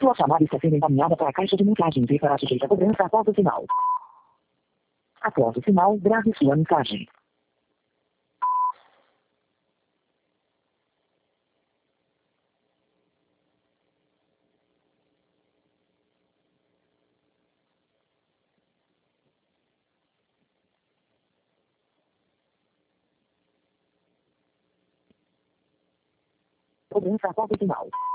Sua chamada está sendo encaminhada para a caixa de mensagens e será sujeita a cobrança após o sinal. Após o sinal, grave sua mensagem. Cobrança após o sinal.